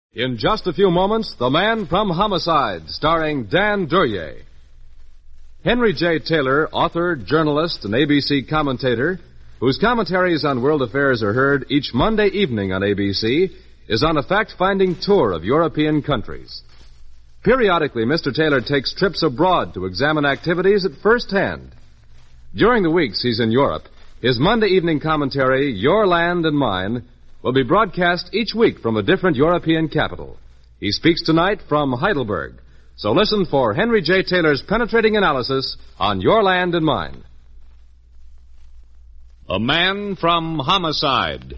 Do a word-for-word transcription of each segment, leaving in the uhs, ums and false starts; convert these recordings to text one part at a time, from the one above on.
In just a few moments, The Man from Homicide, starring Dan Duryea. Henry J. Taylor, author, journalist, and A B C commentator, whose commentaries on world affairs are heard each Monday evening on A B C, is on a fact-finding tour of European countries. Periodically, Mister Taylor takes trips abroad to examine activities at first hand. During the weeks he's in Europe, his Monday evening commentary, Your Land and Mine, will be broadcast each week from a different European capital. He speaks tonight from Heidelberg. So listen for Henry J. Taylor's penetrating analysis on Your Land and Mine. A Man from Homicide.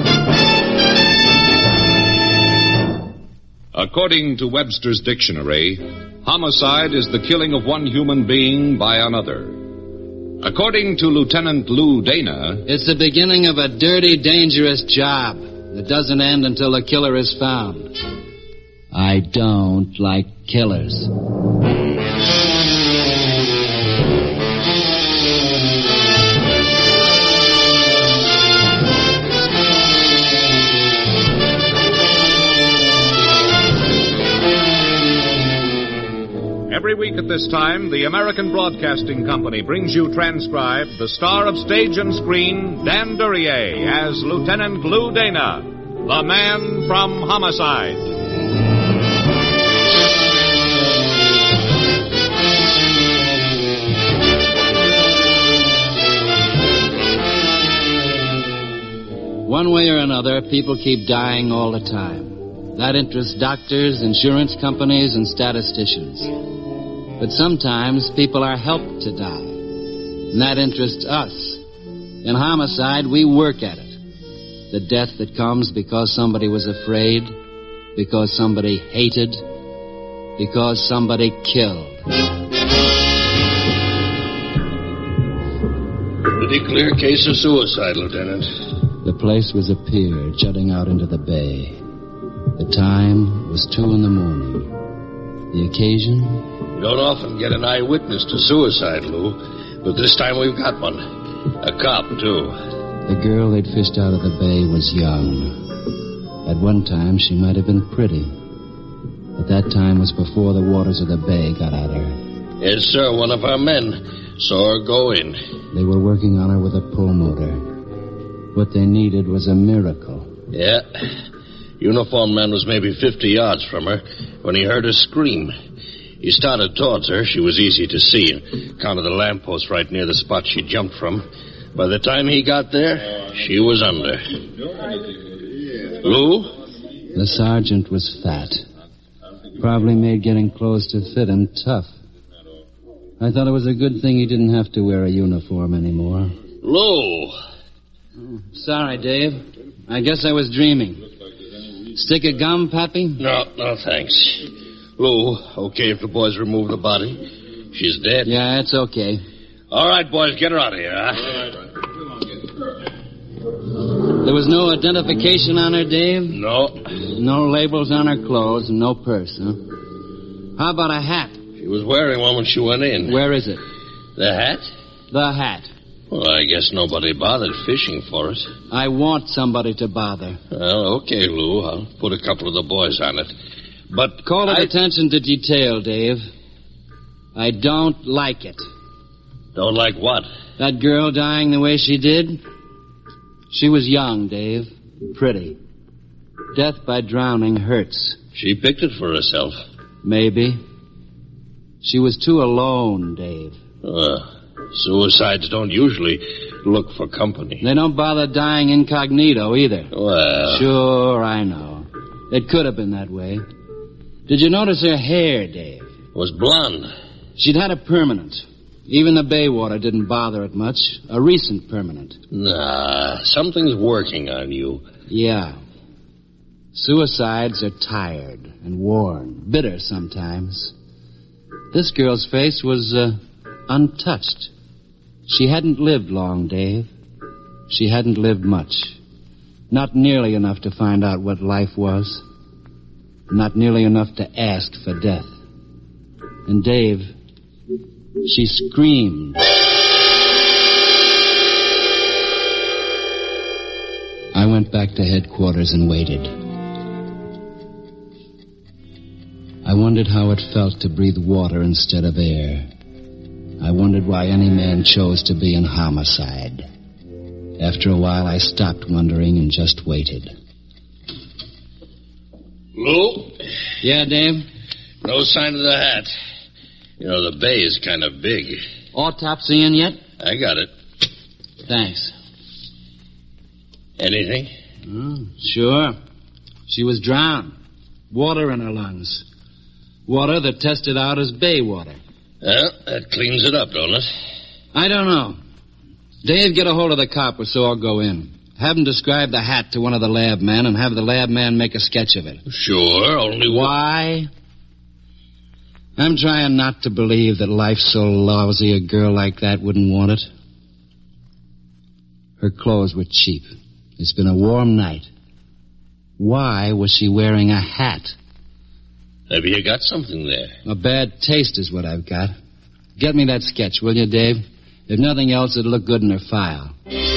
According to Webster's dictionary, homicide is the killing of one human being by another. According to Lieutenant Lou Dana, it's the beginning of a dirty, dangerous job that doesn't end until the killer is found. I don't like killers. Every week at this time, the American Broadcasting Company brings you transcribed the star of stage and screen, Dan Duryea, as Lieutenant Lou Dana, the Man from Homicide. One way or another, people keep dying all the time. That interests doctors, insurance companies, and statisticians. But sometimes people are helped to die, and that interests us. In homicide, we work at it. The death that comes because somebody was afraid, because somebody hated, because somebody killed. Pretty clear case of suicide, Lieutenant. The place was a pier jutting out into the bay. The time was two in the morning. The occasion? You don't often get an eyewitness to suicide, Lou, but this time we've got one. A cop, too. The girl they'd fished out of the bay was young. At one time, she might have been pretty. But that time was before the waters of the bay got at her. Yes, sir, one of our men saw her go in. They were working on her with a pull motor. What they needed was a miracle. Yeah. Uniformed man was maybe fifty yards from her when he heard her scream. He started towards her. She was easy to see, on account of the lamppost right near the spot she jumped from. By the time he got there, she was under. Lou? The sergeant was fat. Probably made getting clothes to fit him tough. I thought it was a good thing he didn't have to wear a uniform anymore. Lou! Oh, sorry, Dave. I guess I was dreaming. Stick of gum, Pappy? No, no, thanks. Lou, okay if the boys remove the body? She's dead. Yeah, it's okay. All right, boys, get her out of here, huh? There was no identification on her, Dave? No. No labels on her clothes and no purse, huh? How about a hat? She was wearing one when she went in. Where is it? The hat? The hat. Well, I guess nobody bothered fishing for it. I want somebody to bother. Well, okay, Lou. I'll put a couple of the boys on it. But call it I... attention to detail, Dave. I don't like it. Don't like what? That girl dying the way she did? She was young, Dave. Pretty. Death by drowning hurts. She picked it for herself. Maybe. She was too alone, Dave. Uh, suicides don't usually look for company. They don't bother dying incognito either. Well... Sure, I know. It could have been that way. Did you notice her hair, Dave? It was blonde. She'd had a permanent. Even the bay water didn't bother it much. A recent permanent. Nah, something's working on you. Yeah. Suicides are tired and worn, bitter sometimes. This girl's face was uh, untouched. She hadn't lived long, Dave. She hadn't lived much. Not nearly enough to find out what life was. Not nearly enough to ask for death. And Dave, she screamed. I went back to headquarters and waited. I wondered how it felt to breathe water instead of air. I wondered why any man chose to be in homicide. After a while, I stopped wondering and just waited. Lou? Yeah, Dave? No sign of the hat. You know, the bay is kind of big. Autopsy in yet? I got it. Thanks. Anything? Oh, sure. She was drowned. Water in her lungs. Water that tested out as bay water. Well, that cleans it up, don't it? I don't know. Dave, get a hold of the copper so I'll go in. Have him describe the hat to one of the lab men and have the lab man make a sketch of it. Sure, only Why? I'm trying not to believe that life's so lousy a girl like that wouldn't want it. Her clothes were cheap. It's been a warm night. Why was she wearing a hat? Maybe you got something there. A bad taste is what I've got. Get me that sketch, will you, Dave? If nothing else, it'll look good in her file.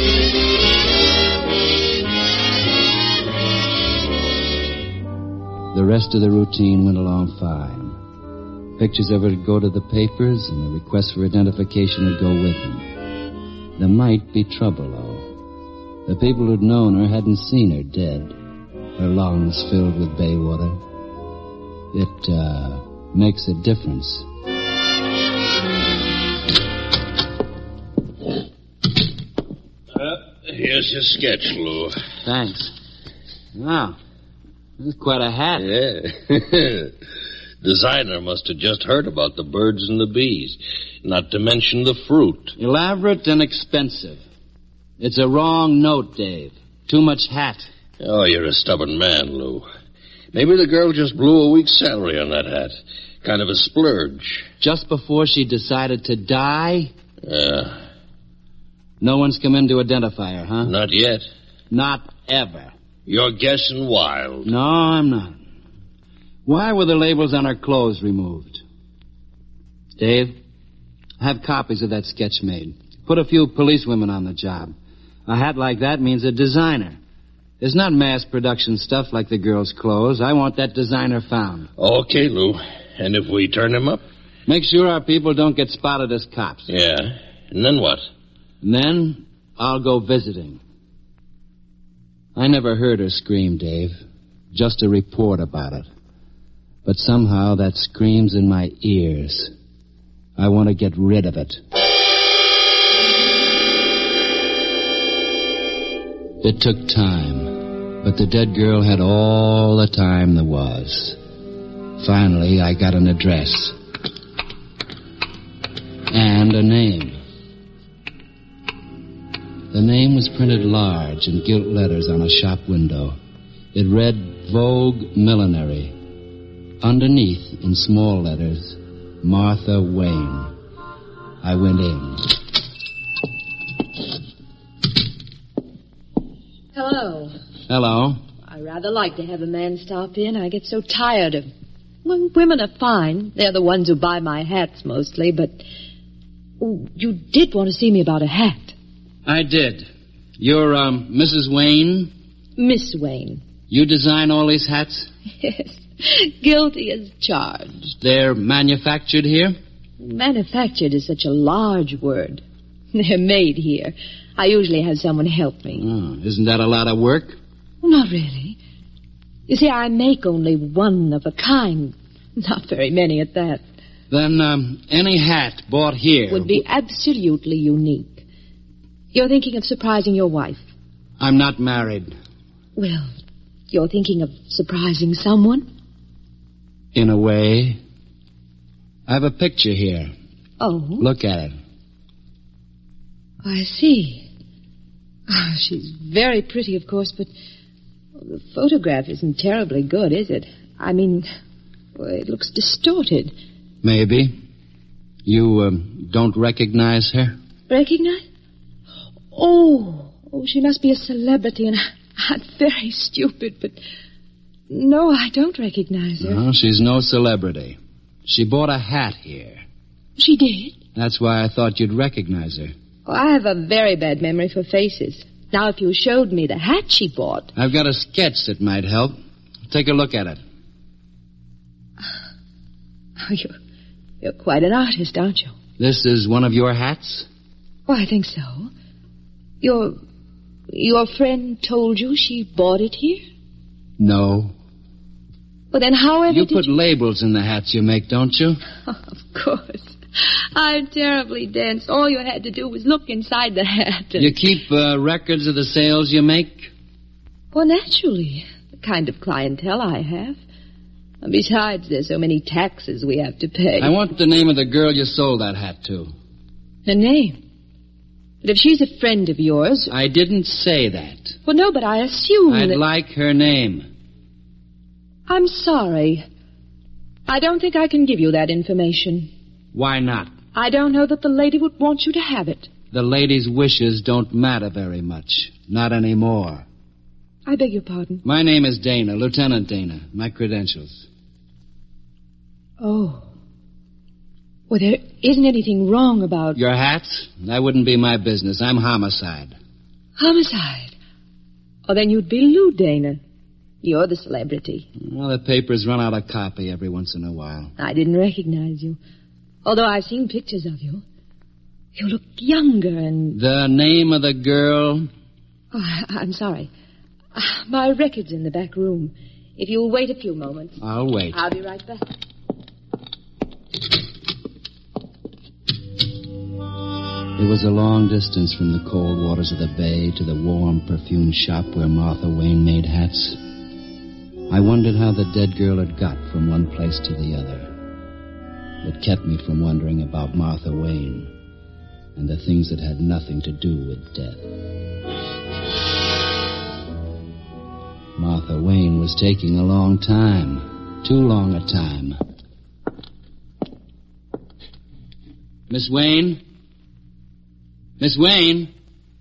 The rest of the routine went along fine. Pictures of her would go to the papers, and the request for identification would go with them. There might be trouble, though. The people who'd known her hadn't seen her dead, her lungs filled with bay water. It, uh, makes a difference. Uh, here's your sketch, Lou. Thanks. Wow. This is quite a hat. Yeah. Designer must have just heard about the birds and the bees, not to mention the fruit. Elaborate and expensive. It's a wrong note, Dave. Too much hat. Oh, you're a stubborn man, Lou. Maybe the girl just blew a week's salary on that hat. Kind of a splurge. Just before she decided to die? Yeah. No one's come in to identify her, huh? Not yet. Not ever. You're guessing wild. No, I'm not. Why were the labels on her clothes removed? Dave, have copies of that sketch made. Put a few policewomen on the job. A hat like that means a designer. It's not mass production stuff like the girl's clothes. I want that designer found. Okay, Lou. And if we turn him up? Make sure our people don't get spotted as cops. Yeah. And then what? And then I'll go visiting. I never heard her scream, Dave. Just a report about it. But somehow that screams in my ears. I want to get rid of it. It took time, but the dead girl had all the time there was. Finally, I got an address. And a name. The name was printed large in gilt letters on a shop window. It read Vogue Millinery. Underneath, in small letters, Martha Wayne. I went in. Hello. Hello. I rather like to have a man stop in. I get so tired of... Well, women are fine. They're the ones who buy my hats mostly, but... Oh, you did want to see me about a hat. I did. You're, um, Missus Wayne? Miss Wayne. You design all these hats? Yes. Guilty as charged. They're manufactured here? Manufactured is such a large word. They're made here. I usually have someone help me. Oh, isn't that a lot of work? Not really. You see, I make only one of a kind. Not very many at that. Then, um, any hat bought here... would be absolutely unique. You're thinking of surprising your wife? I'm not married. Well, you're thinking of surprising someone? In a way. I have a picture here. Oh? Look at it. I see. Oh, she's very pretty, of course, but the photograph isn't terribly good, is it? I mean, well, it looks distorted. Maybe. You um, don't recognize her? Recognize? Oh, oh, she must be a celebrity, and I'm very stupid, but... No, I don't recognize her. No, she's no celebrity. She bought a hat here. She did? That's why I thought you'd recognize her. Oh, I have a very bad memory for faces. Now, if you showed me the hat she bought... I've got a sketch that might help. Take a look at it. You're, you're quite an artist, aren't you? This is one of your hats? Oh, I think so. Your, your friend told you she bought it here? No. Well, then however You did put you... labels in the hats you make, don't you? Oh, of course. I'm terribly dense. All you had to do was look inside the hat. And... You keep uh, records of the sales you make? Well, naturally. The kind of clientele I have. And besides, there's so many taxes we have to pay. I want the name of the girl you sold that hat to. Her name? But if she's a friend of yours... I didn't say that. Well, no, but I assume I'd that... like her name. I'm sorry. I don't think I can give you that information. Why not? I don't know that the lady would want you to have it. The lady's wishes don't matter very much. Not anymore. I beg your pardon. My name is Dana, Lieutenant Dana. My credentials. Oh. Well, there isn't anything wrong about... Your hats? That wouldn't be my business. I'm homicide. Homicide? Oh, then you'd be Lou Dana. You're the celebrity. Well, the papers run out of copy every once in a while. I didn't recognize you. Although I've seen pictures of you. You look younger and... The name of the girl? Oh, I- I'm sorry. Uh, My record's in the back room. If you'll wait a few moments. I'll wait. I'll be right back. It was a long distance from the cold waters of the bay to the warm, perfumed shop where Martha Wayne made hats. I wondered how the dead girl had got from one place to the other. It kept me from wondering about Martha Wayne and the things that had nothing to do with death. Martha Wayne was taking a long time. Too long a time. Miss Wayne? Miss Wayne?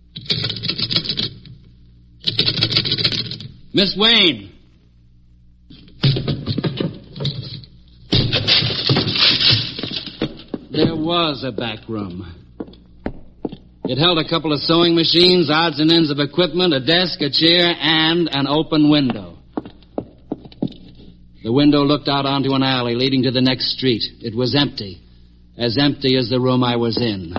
Miss Wayne! There was a back room. It held a couple of sewing machines, odds and ends of equipment, a desk, a chair, and an open window. The window looked out onto an alley leading to the next street. It was empty, as empty as the room I was in.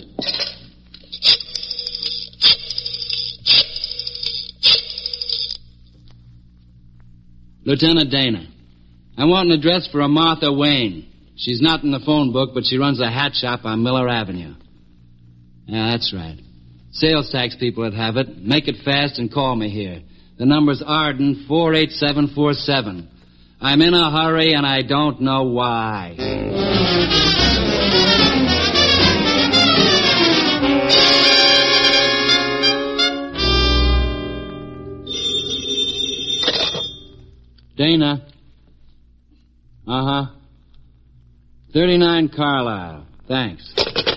Lieutenant Dana, I want an address for a Martha Wayne. She's not in the phone book, but she runs a hat shop on Miller Avenue. Yeah, that's right. Sales tax people that have it. Make it fast and call me here. The number's Arden, four eight seven four seven. I'm in a hurry, and I don't know why. Dana. Uh-huh. thirty-nine Carlisle. Thanks.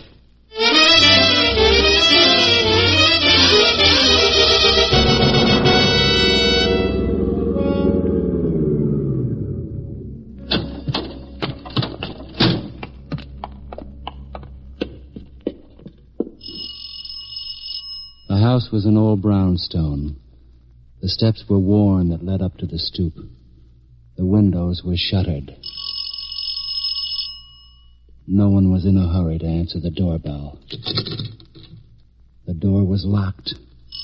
The house was an old brownstone. The steps were worn that led up to the stoop. The windows were shuttered. No one was in a hurry to answer the doorbell. The door was locked.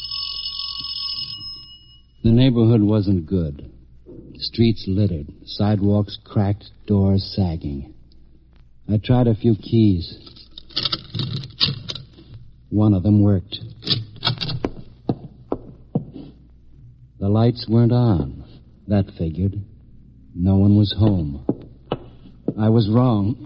The neighborhood wasn't good. Streets littered, sidewalks cracked, doors sagging. I tried a few keys. One of them worked. The lights weren't on. That figured. No one was home. I was wrong.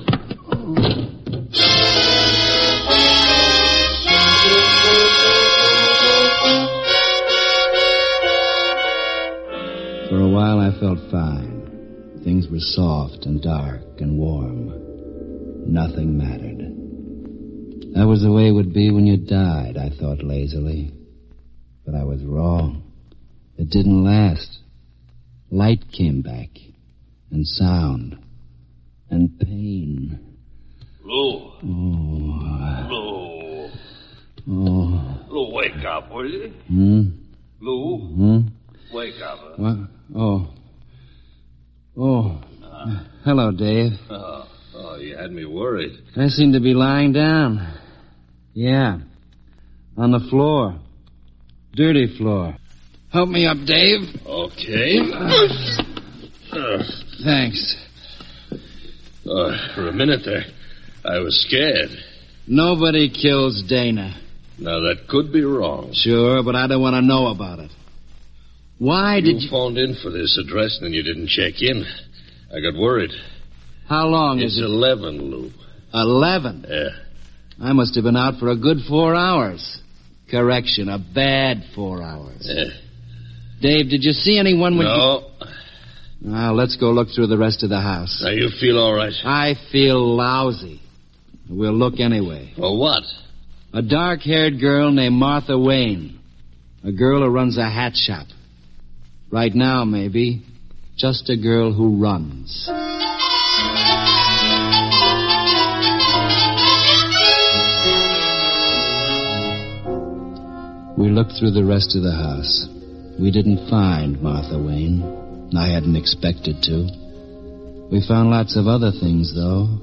For a while I felt fine. Things were soft and dark and warm. Nothing mattered. That was the way it would be when you died, I thought lazily. But I was wrong. It didn't last. Light came back, and sound, and pain. Lou. Oh. Lou. Oh. Lou, wake up, will you? Hmm? Lou. Hmm? Wake up. Huh? What? Oh. Oh. Uh, Hello, Dave. Oh, oh, you had me worried. I seem to be lying down. Yeah. On the floor. Dirty floor. Help me up, Dave. Okay. Uh, Thanks. uh, for a minute there, I was scared. Nobody kills Dana. Now, that could be wrong. Sure, but I don't want to know about it. Why did You you... phoned in for this address and you didn't check in. I got worried. How long It's is it? eleven, Lou. Eleven. Yeah. I must have been out for a good four hours. Correction, a bad four hours. Yeah. Dave, did you see anyone when No. you... Now, let's go look through the rest of the house. Now, you feel all right? I feel lousy. We'll look anyway. For what? A dark-haired girl named Martha Wayne. A girl who runs a hat shop. Right now, maybe. Just a girl who runs. We looked through the rest of the house. We didn't find Martha Wayne. I hadn't expected to. We found lots of other things, though.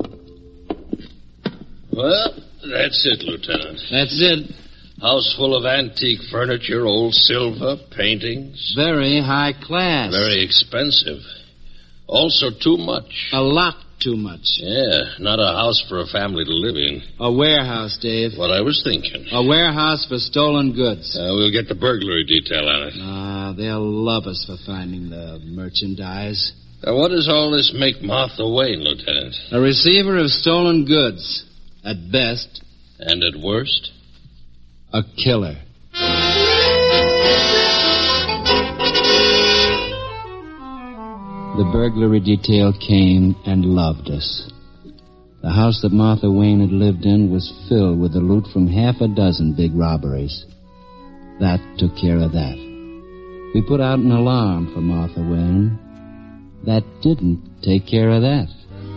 Well, that's it, Lieutenant. That's it. House full of antique furniture, old silver, paintings. Very high class. Very expensive. Also too much. A lot too much. Yeah, not a house for a family to live in. A warehouse, Dave. What I was thinking. A warehouse for stolen goods. Uh, we'll get the burglary detail on it. Ah, they'll love us for finding the merchandise. Now, what does all this make Martha Wayne, Lieutenant? A receiver of stolen goods. At best, And at worst? a killer. The burglary detail came and loved us. The house that Martha Wayne had lived in was filled with the loot from half a dozen big robberies. That took care of that. We put out an alarm for Martha Wayne. That didn't take care of that.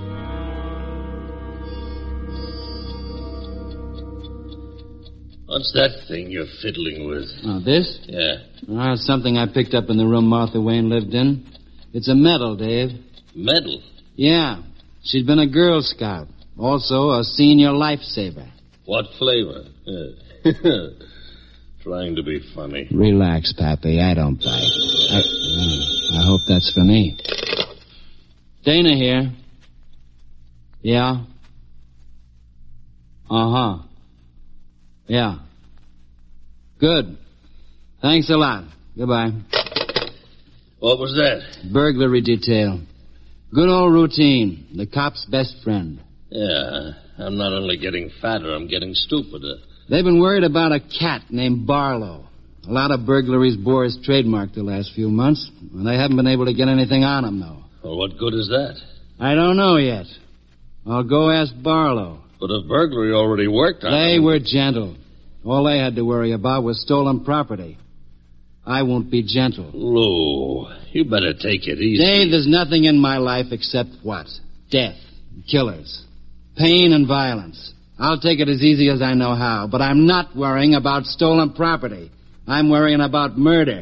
What's that thing you're fiddling with? Oh, this? Yeah. Oh, it's something I picked up in the room Martha Wayne lived in. It's a medal, Dave. Medal? Yeah. She'd been a Girl Scout. Also a senior lifesaver. What flavor? Trying to be funny. Relax, Pappy. I don't bite. I, I hope that's for me. Dana here. Yeah? Uh-huh. Yeah. Good. Thanks a lot. Goodbye. What was that? Burglary detail. Good old routine. The cop's best friend. Yeah, I'm not only getting fatter, I'm getting stupider. They've been worried about a cat named Barlow. A lot of burglaries bore his trademark the last few months. And they haven't been able to get anything on him, though. Well, what good is that? I don't know yet. I'll go ask Barlow. But if burglary already worked on They him- were gentle. All they had to worry about was stolen property. I won't be gentle. Lou, you better take it easy. Dave, there's nothing in my life except what? Death. Killers. Pain and violence. I'll take it as easy as I know how, but I'm not worrying about stolen property. I'm worrying about murder.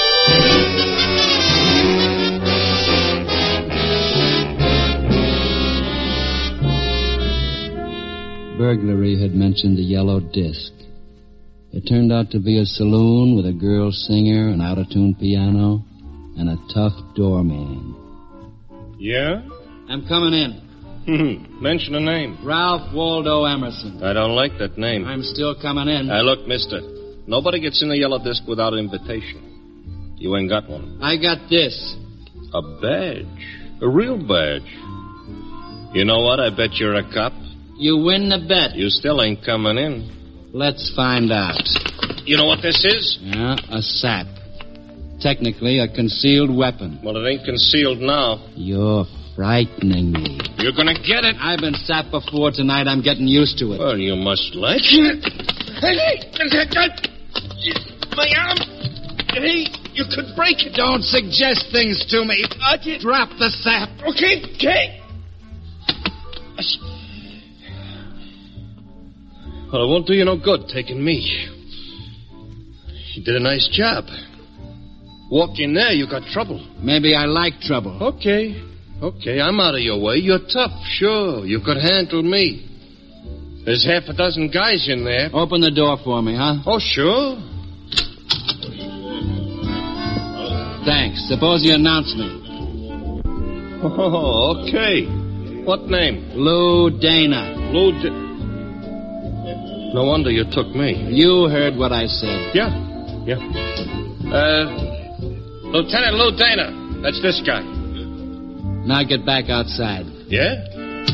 Burglary had mentioned the yellow disc. It turned out to be a saloon with a girl singer, an out-of-tune piano, and a tough doorman. Yeah? I'm coming in. Hmm. Mention a name. Ralph Waldo Emerson. I don't like that name. I'm still coming in. Now, look, mister. Nobody gets in the yellow disc without an invitation. You ain't got one. I got this. A badge. A real badge. You know what? I bet you're a cop. You win the bet. You still ain't coming in. Let's find out. You know what this is? Yeah, a sap. Technically, a concealed weapon. Well, it ain't concealed now. You're frightening me. You're gonna get it. I've been sapped before tonight. I'm getting used to it. Well, you must like it. My arm! Hey, you could break it. Don't suggest things to me. Drop the sap. Okay, okay. Well, it won't do you no good taking me. You did a nice job. Walk in there, you got trouble. Maybe I like trouble. Okay. Okay, I'm out of your way. You're tough, sure. You could handle me. There's half a dozen guys in there. Open the door for me, huh? Oh, sure. Thanks. Suppose you announce me. Oh, okay. What name? Lou Dana. Lou Da- No wonder you took me. You heard what I said. Yeah, yeah. Uh, Lieutenant Lou Dana. That's this guy. Now get back outside. Yeah?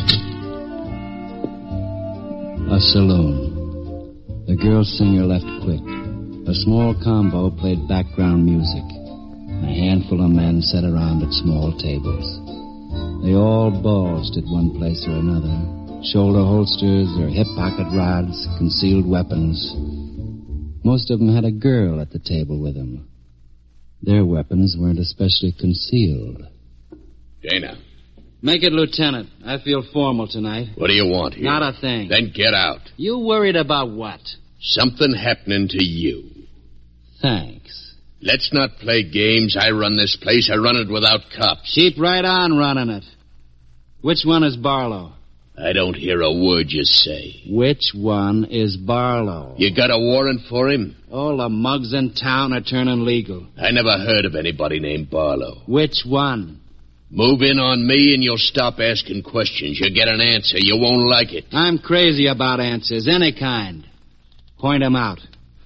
A saloon. The girl singer left quick. A small combo played background music. A handful of men sat around at small tables. They all bulged at one place or another. Shoulder holsters or hip pocket rods, concealed weapons. Most of them had a girl at the table with them. Their weapons weren't especially concealed. Dana. Make it lieutenant. I feel formal tonight. What do you want here? Not a thing. Then get out. You worried about what? Something happening to you. Thanks. Let's not play games. I run this place. I run it without cops. Keep right on running it. Which one is Barlow? I don't hear a word you say. Which one is Barlow? You got a warrant for him? All the mugs in town are turning legal. I never heard of anybody named Barlow. Which one? Move in on me and you'll stop asking questions. You'll get an answer. You won't like it. I'm crazy about answers, any kind. Point 'em out.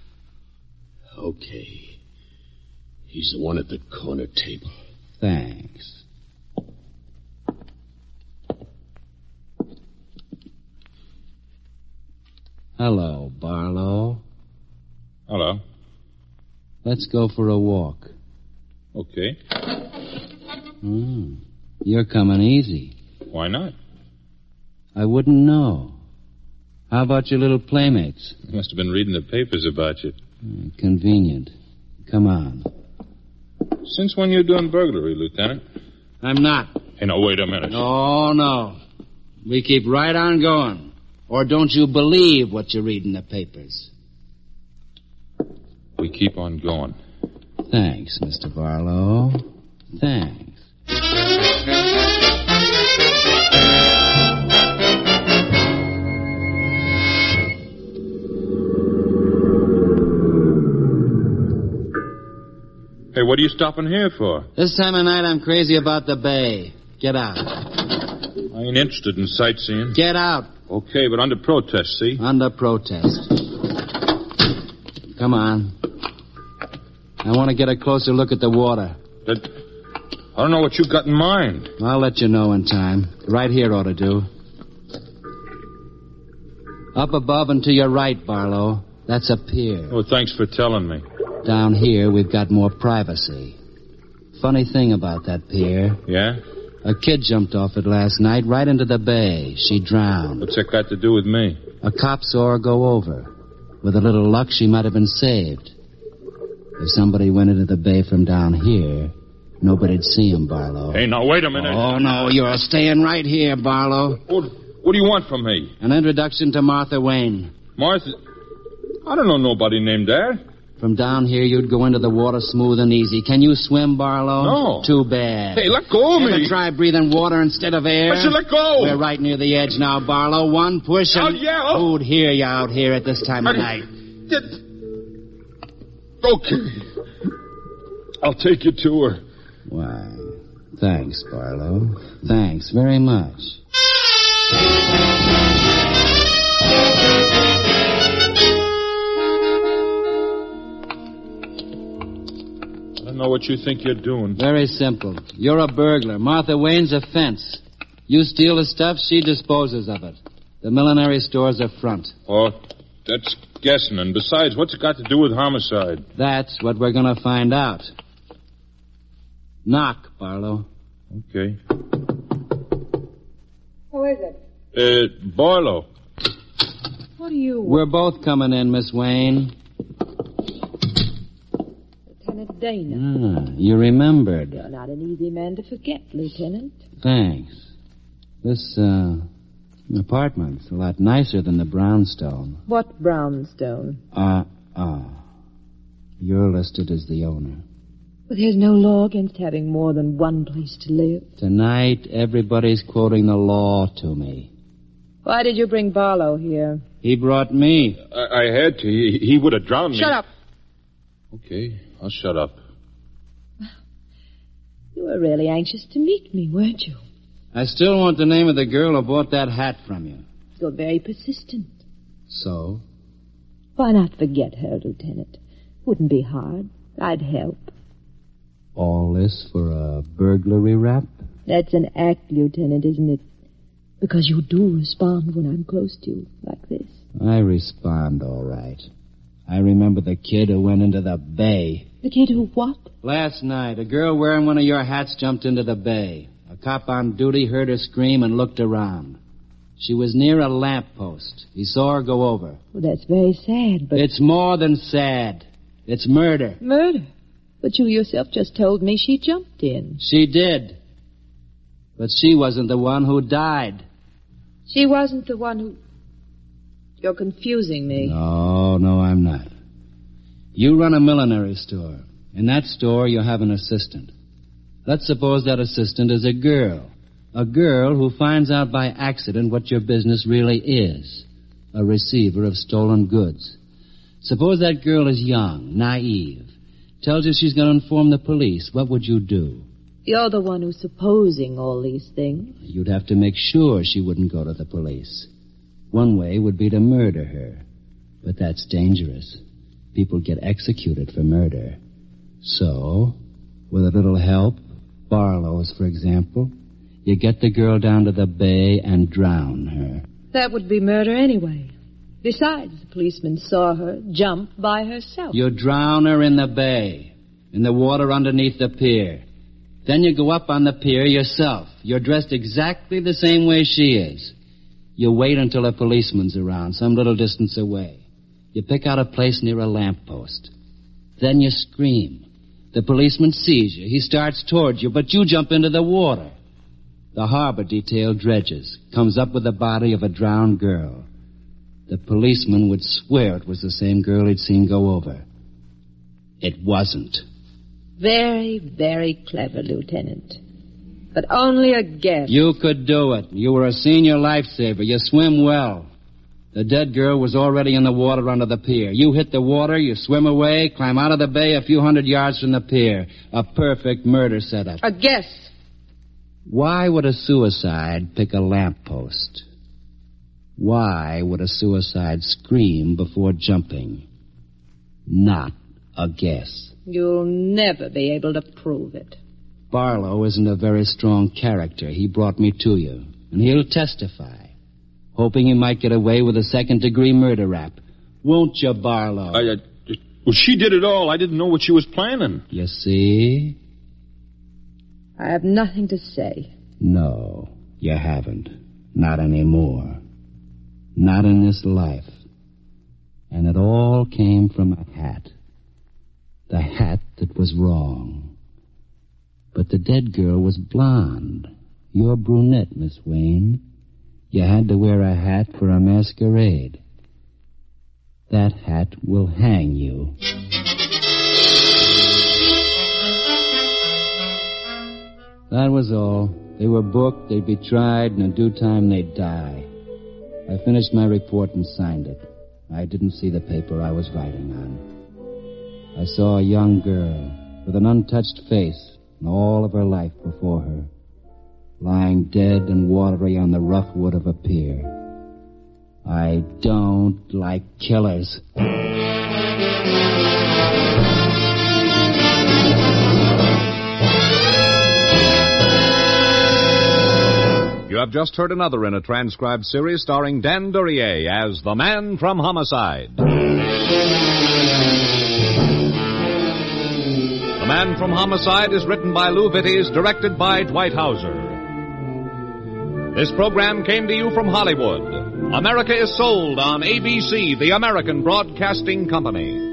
Okay. He's the one at the corner table. Thanks. Hello, Barlow. Hello. Let's go for a walk. Okay. Hmm. You're coming easy. Why not? I wouldn't know. How about your little playmates? You must have been reading the papers about you. Hmm, convenient. Come on. Since when you doing burglary, Lieutenant? I'm not. Hey, no, wait a minute. No, no. We keep right on going. Or don't you believe what you read in the papers? We keep on going. Thanks, Mister Barlow. Thanks. Hey, what are you stopping here for? This time of night I'm crazy about the bay. Get out. I ain't interested in sightseeing. Get out. Okay, but under protest, see? Under protest. Come on. I want to get a closer look at the water. That... I don't know what you got in mind. I'll let you know in time. Right here ought to do. Up above and to your right, Barlow. That's a pier. Oh, thanks for telling me. Down here, we've got more privacy. Funny thing about that pier. Yeah? A kid jumped off it last night right into the bay. She drowned. What's that got to do with me? A cop saw her go over. With a little luck, she might have been saved. If somebody went into the bay from down here, nobody'd see him, Barlow. Hey, now, wait a minute. Oh, no, you're staying right here, Barlow. What, what do you want from me? An introduction to Martha Wayne. Martha? I don't know nobody named that. From down here, you'd go into the water smooth and easy. Can you swim, Barlow? No. Too bad. Hey, let go of Ever me. try breathing water instead of air? I said let go. We're right near the edge now, Barlow. One push and... Oh, yeah. Who'd hear you out here at this time of I- night? Did- Okay. I'll take you to her. Why, thanks, Barlow. Thanks very much. I don't know what you think you're doing. Very simple. You're a burglar. Martha Wayne's a fence. You steal the stuff, she disposes of it. The millinery store's a front. Oh, that's guessing. And besides, what's it got to do with homicide? That's what we're going to find out. Knock, Barlow. Okay. Who is it? Uh, Barlow. What do you want? We're both coming in, Miss Wayne. Lieutenant Dana. Ah, you remembered. You're not an easy man to forget, Lieutenant. Thanks. This, uh, apartment's a lot nicer than the brownstone. What brownstone? Uh, ah. You're listed as the owner. But there's no law against having more than one place to live. Tonight, everybody's quoting the law to me. Why did you bring Barlow here? He brought me. I, I had to. He, he would have drowned me. Shut up. Okay, I'll shut up. You were really anxious to meet me, weren't you? I still want the name of the girl who bought that hat from you. You're very persistent. So? Why not forget her, Lieutenant? Wouldn't be hard. I'd help. All this for a burglary rap? That's an act, Lieutenant, isn't it? Because you do respond when I'm close to you, like this. I respond, all right. I remember the kid who went into the bay. The kid who what? Last night, a girl wearing one of your hats jumped into the bay. A cop on duty heard her scream and looked around. She was near a lamppost. He saw her go over. Well, that's very sad, but... It's more than sad. It's murder. Murder? But you yourself just told me she jumped in. She did. But she wasn't the one who died. She wasn't the one who... You're confusing me. No, no, I'm not. You run a millinery store. In that store, you have an assistant. Let's suppose that assistant is a girl. A girl who finds out by accident what your business really is. A receiver of stolen goods. Suppose that girl is young, naive. Tells you she's going to inform the police. What would you do? You're the one who's supposing all these things. You'd have to make sure she wouldn't go to the police. One way would be to murder her. But that's dangerous. People get executed for murder. So, with a little help, Barlow's, for example, you get the girl down to the bay and drown her. That would be murder anyway. Besides, the policeman saw her jump by herself. You drown her in the bay, in the water underneath the pier. Then you go up on the pier yourself. You're dressed exactly the same way she is. You wait until a policeman's around, some little distance away. You pick out a place near a lamppost. Then you scream. The policeman sees you. He starts towards you, but you jump into the water. The harbor detail dredges, comes up with the body of a drowned girl. The policeman would swear it was the same girl he'd seen go over. It wasn't. Very, very clever, Lieutenant. But only a guess. You could do it. You were a senior lifesaver. You swim well. The dead girl was already in the water under the pier. You hit the water, you swim away, climb out of the bay a few hundred yards from the pier. A perfect murder setup. A guess. Why would a suicide pick a lamppost? Why would a suicide scream before jumping? Not a guess. You'll never be able to prove it. Barlow isn't a very strong character. He brought me to you, and he'll testify, hoping he might get away with a second-degree murder rap. Won't you, Barlow? I, uh, well, she did it all. I didn't know what she was planning. You see? I have nothing to say. No, you haven't. Not anymore. Not in this life. And it all came from a hat. The hat that was wrong. But the dead girl was blonde. You're brunette, Miss Wayne. You had to wear a hat for a masquerade. That hat will hang you. That was all. They were booked, they'd be tried, and in due time they'd die. I finished my report and signed it. I didn't see the paper I was writing on. I saw a young girl with an untouched face and all of her life before her, lying dead and watery on the rough wood of a pier. I don't like killers. You have just heard another in a transcribed series starring Dan Duryea as The Man from Homicide. The Man from Homicide is written by Lou Vittes, directed by Dwight Hauser. This program came to you from Hollywood. America is sold on A B C, the American Broadcasting Company.